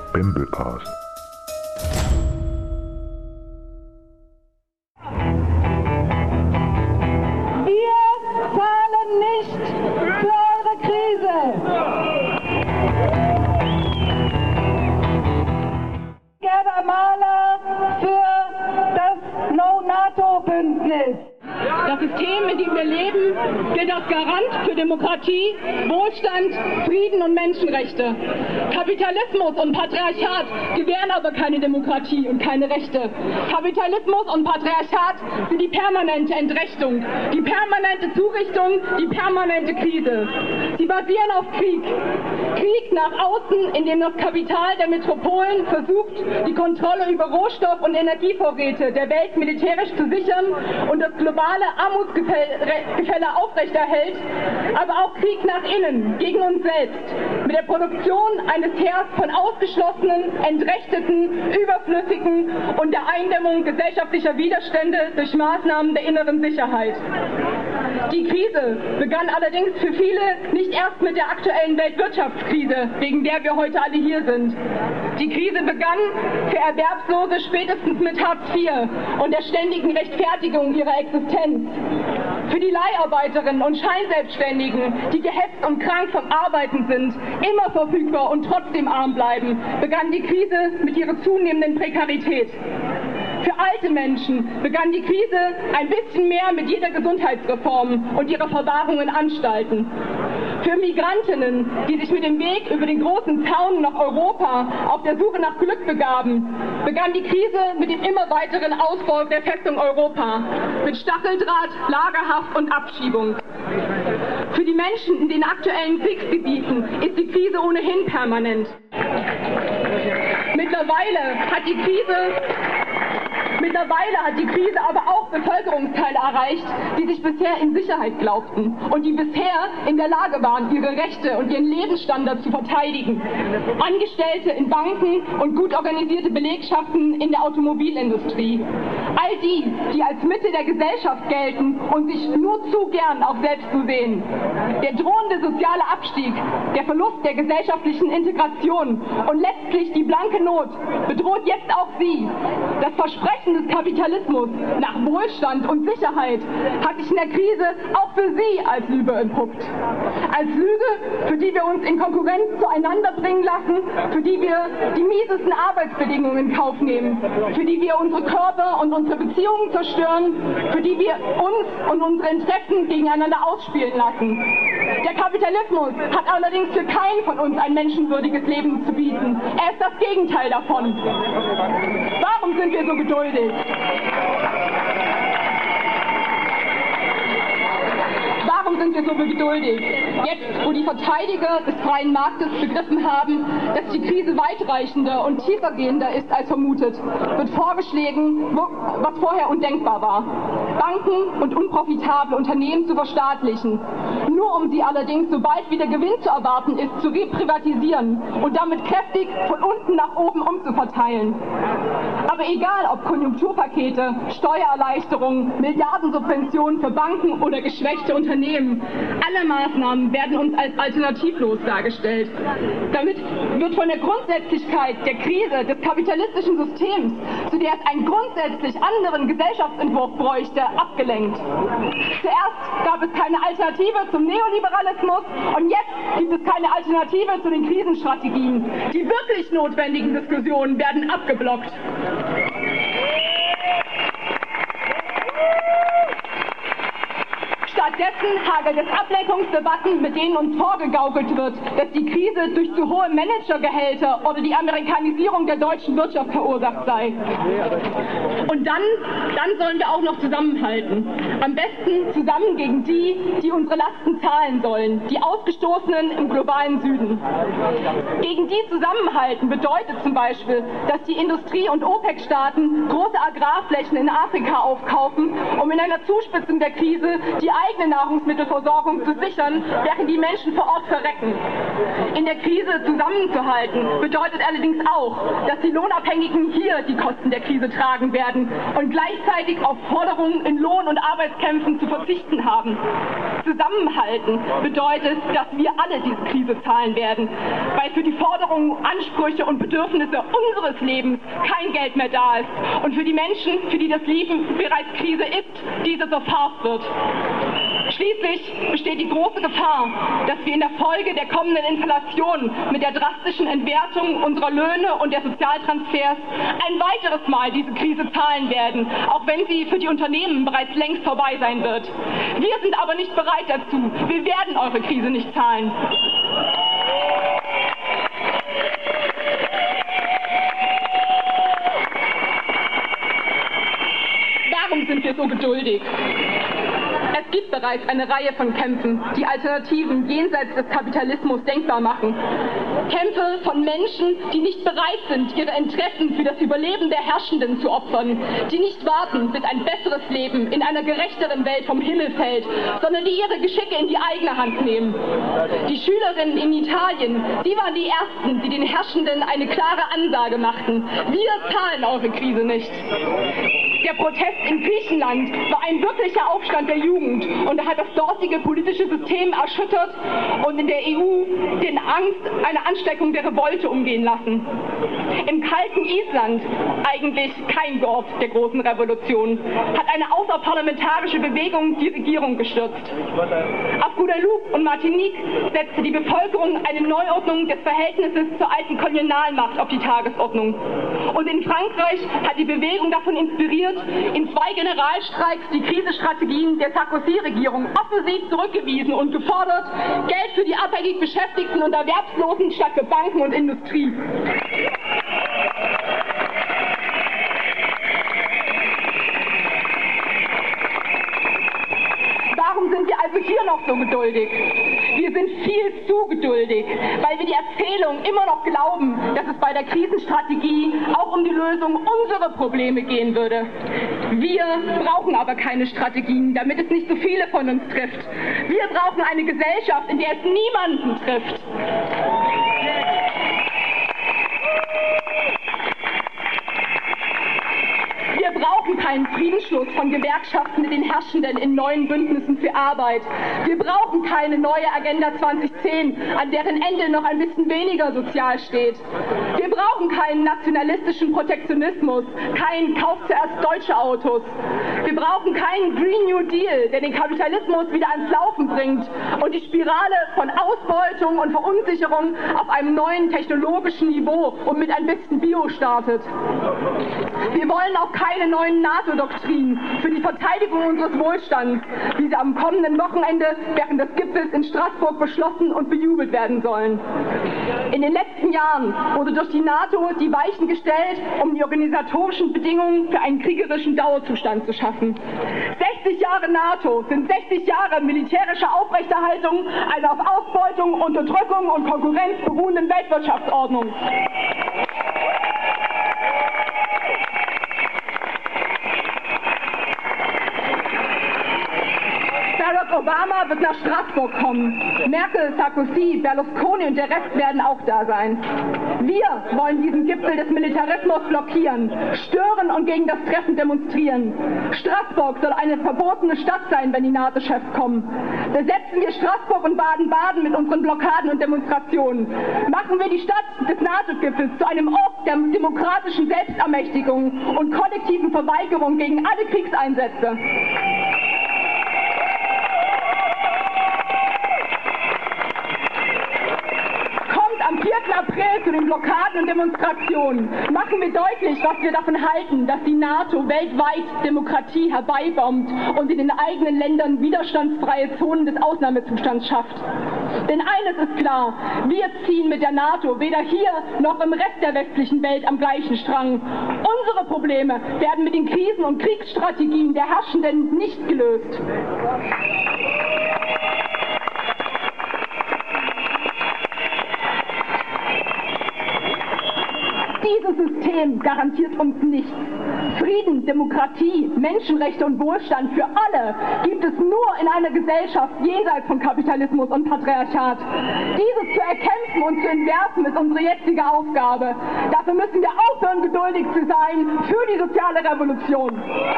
Bembelcast. Wir zahlen nicht für eure Krise. Gerda Mahler für das No-NATO-Bündnis. Das System, in dem wir leben, gilt als Garant für Demokratie, Wohlstand, Frieden und Menschenrechte. Kapitalismus und Patriarchat gewähren aber keine Demokratie und keine Rechte. Kapitalismus und Patriarchat sind die permanente Entrechtung, die permanente Zurichtung, die permanente Krise. Sie basieren auf Krieg. Krieg nach außen, in dem das Kapital der Metropolen versucht, die Kontrolle über Rohstoff- und Energievorräte der Welt militärisch zu sichern und das globale Armutsgefälle aufrechterhält, aber auch Krieg nach innen, gegen uns selbst, mit der Produktion eines Heers von Ausgeschlossenen, Entrechteten, Überflüssigen und der Eindämmung gesellschaftlicher Widerstände durch Maßnahmen der inneren Sicherheit. Die Krise begann allerdings für viele nicht erst mit der aktuellen Weltwirtschaftskrise, wegen der wir heute alle hier sind. Die Krise begann für Erwerbslose spätestens mit Hartz IV und der ständigen Rechtfertigung ihrer Existenz. Für die Leiharbeiterinnen und Scheinselbstständigen, die gehetzt und krank vom Arbeiten sind, immer verfügbar und trotzdem arm bleiben, begann die Krise mit ihrer zunehmenden Prekarität. Für alte Menschen begann die Krise ein bisschen mehr mit jeder Gesundheitsreform und ihrer Verwahrung in Anstalten. Für Migrantinnen, die sich mit dem Weg über den großen Zaun nach Europa auf der Suche nach Glück begaben, begann die Krise mit dem immer weiteren Ausbau der Festung Europa, mit Stacheldraht, Lagerhaft und Abschiebung. Für die Menschen in den aktuellen Kriegsgebieten ist die Krise ohnehin permanent. Mittlerweile hat die Krise aber auch Bevölkerungsteile erreicht, die sich bisher in Sicherheit glaubten und die bisher in der Lage waren, ihre Rechte und ihren Lebensstandard zu verteidigen. Angestellte in Banken und gut organisierte Belegschaften in der Automobilindustrie. All die, die als Mitte der Gesellschaft gelten und sich nur zu gern auch selbst zu sehen. Der drohende soziale Abstieg, der Verlust der gesellschaftlichen Integration und letztlich die blanke Not bedroht jetzt auch sie. Das Versprechen des Kapitalismus nach Wohlstand und Sicherheit hat sich in der Krise auch für sie als Lüge entpuppt. Als Lüge, für die wir uns in Konkurrenz zueinander bringen lassen, für die wir die miesesten Arbeitsbedingungen in Kauf nehmen, für die wir unsere Körper und unsere Beziehungen zerstören, für die wir uns und unsere Interessen gegeneinander ausspielen lassen. Der Kapitalismus hat allerdings für keinen von uns ein menschenwürdiges Leben zu bieten. Er ist das Gegenteil davon. Warum sind wir so geduldig? Warum sind wir so geduldig? Jetzt, wo die Verteidiger des freien Marktes begriffen haben, dass die Krise weitreichender und tiefergehender ist als vermutet, wird vorgeschlagen, was vorher undenkbar war: Banken und unprofitable Unternehmen zu verstaatlichen, nur um sie allerdings, sobald wieder Gewinn zu erwarten ist, zu reprivatisieren und damit kräftig von unten nach oben umzuverteilen. Aber egal ob Konjunkturpakete, Steuererleichterungen, Milliardensubventionen für Banken oder geschwächte Unternehmen, alle Maßnahmen werden uns als alternativlos dargestellt. Damit wird von der Grundsätzlichkeit der Krise des kapitalistischen Systems, zu der es einen grundsätzlich anderen Gesellschaftsentwurf bräuchte, abgelenkt. Zuerst gab es keine Alternative zum Neoliberalismus und jetzt gibt es keine Alternative zu den Krisenstrategien. Die wirklich notwendigen Diskussionen werden abgeblockt. Stattdessen hagelt es Ablenkungsdebatten, mit denen uns vorgegaukelt wird, dass die Krise durch zu hohe Managergehälter oder die Amerikanisierung der deutschen Wirtschaft verursacht sei. Und dann sollen wir auch noch zusammenhalten. Am besten zusammen gegen die, die unsere Lasten zahlen sollen, die Ausgestoßenen im globalen Süden. Gegen die zusammenhalten bedeutet zum Beispiel, dass die Industrie- und OPEC-Staaten große Agrarflächen in Afrika aufkaufen, um in einer Zuspitzung der Krise die eigenen Nahrungsmittelversorgung zu sichern, während die Menschen vor Ort verrecken. In der Krise zusammenzuhalten bedeutet allerdings auch, dass die Lohnabhängigen hier die Kosten der Krise tragen werden und gleichzeitig auf Forderungen in Lohn- und Arbeitskämpfen zu verzichten haben. Zusammenhalten bedeutet, dass wir alle diese Krise zahlen werden, weil für die Forderungen, Ansprüche und Bedürfnisse unseres Lebens kein Geld mehr da ist und für die Menschen, für die das Leben bereits Krise ist, diese zerfasst wird. Schließlich besteht die große Gefahr, dass wir in der Folge der kommenden Inflation mit der drastischen Entwertung unserer Löhne und der Sozialtransfers ein weiteres Mal diese Krise zahlen werden, auch wenn sie für die Unternehmen bereits längst vorbei sein wird. Wir sind aber nicht bereit dazu. Wir werden eure Krise nicht zahlen. Warum sind wir so geduldig? Es gibt bereits eine Reihe von Kämpfen, die Alternativen jenseits des Kapitalismus denkbar machen. Kämpfe von Menschen, die nicht bereit sind, ihre Interessen für das Überleben der Herrschenden zu opfern, die nicht warten, bis ein besseres Leben in einer gerechteren Welt vom Himmel fällt, sondern die ihre Geschicke in die eigene Hand nehmen. Die Schülerinnen in Italien, die waren die Ersten, die den Herrschenden eine klare Ansage machten: Wir zahlen eure Krise nicht. Der Protest in Griechenland war ein wirklicher Aufstand der Jugend und er hat das dortige politische System erschüttert und in der EU eine Ansteckung der Revolte umgehen lassen. Im kalten Island, eigentlich kein Dorf der großen Revolution, hat eine außerparlamentarische Bewegung die Regierung gestürzt. Auf Guadeloupe und Martinique setzte die Bevölkerung eine Neuordnung des Verhältnisses zur alten Kolonialmacht auf die Tagesordnung. Und in Frankreich hat die Bewegung davon inspiriert, in 2 Generalstreiks die Krisenstrategien der Sarkozy-Regierung offensiv zurückgewiesen und gefordert, Geld für die abhängig Beschäftigten und Erwerbslosen statt für Banken und Industrie. Warum sind wir also hier noch so geduldig? Wir sind viel zu geduldig, weil wir die Erzählung immer noch glauben, dass es bei der Krisenstrategie auch um die Lösung unserer Probleme gehen würde. Wir brauchen aber keine Strategien, damit es nicht so viele von uns trifft. Wir brauchen eine Gesellschaft, in der es niemanden trifft. Wir brauchen keinen Friedensschluss von Gewerkschaften mit den Herrschenden in neuen Bündnissen für Arbeit. Wir brauchen keine neue Agenda 2010, an deren Ende noch ein bisschen weniger sozial steht. Wir brauchen keinen nationalistischen Protektionismus, keinen Kauf zuerst deutsche Autos. Wir brauchen keinen Green New Deal, der den Kapitalismus wieder ans Laufen bringt und die Spirale von Ausbeutung und Verunsicherung auf einem neuen technologischen Niveau und mit ein bisschen Bio startet. Wir wollen auch keine neuen NATO-Doktrinen für die Verteidigung unseres Wohlstands, wie sie am kommenden Wochenende während des Gipfels in Straßburg beschlossen und bejubelt werden sollen. In den letzten Jahren wurde durch die NATO die Weichen gestellt, um die organisatorischen Bedingungen für einen kriegerischen Dauerzustand zu schaffen. 60 Jahre NATO sind 60 Jahre militärischer Aufrechterhaltung einer auf Ausbeutung, Unterdrückung und Konkurrenz beruhenden Weltwirtschaftsordnung. Barack Obama wird nach Straßburg kommen. Merkel, Sarkozy, Berlusconi und der Rest werden auch da sein. Wir wollen diesen Gipfel des Militarismus blockieren, stören und gegen das Treffen demonstrieren. Straßburg soll eine verbotene Stadt sein, wenn die NATO-Chefs kommen. Besetzen wir Straßburg und Baden-Baden mit unseren Blockaden und Demonstrationen. Machen wir die Stadt des NATO-Gipfels zu einem Ort der demokratischen Selbstermächtigung und kollektiven Verweigerung gegen alle Kriegseinsätze. Am 4. April zu den Blockaden und Demonstrationen machen wir deutlich, was wir davon halten, dass die NATO weltweit Demokratie herbeibombt und in den eigenen Ländern widerstandsfreie Zonen des Ausnahmezustands schafft. Denn eines ist klar, wir ziehen mit der NATO weder hier noch im Rest der westlichen Welt am gleichen Strang. Unsere Probleme werden mit den Krisen- und Kriegsstrategien der Herrschenden nicht gelöst. Dieses System System garantiert uns nichts. Frieden, Demokratie, Menschenrechte und Wohlstand für alle gibt es nur in einer Gesellschaft jenseits von Kapitalismus und Patriarchat. Dieses zu erkämpfen und zu entwerfen ist unsere jetzige Aufgabe. Dafür müssen wir aufhören, geduldig zu sein für die soziale Revolution.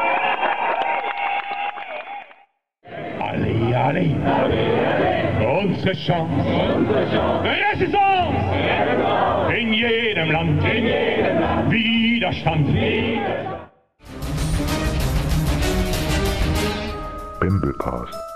Allez, allez, unsere Chance, Resistance, in jedem Land, Widerstand. Bimblecast.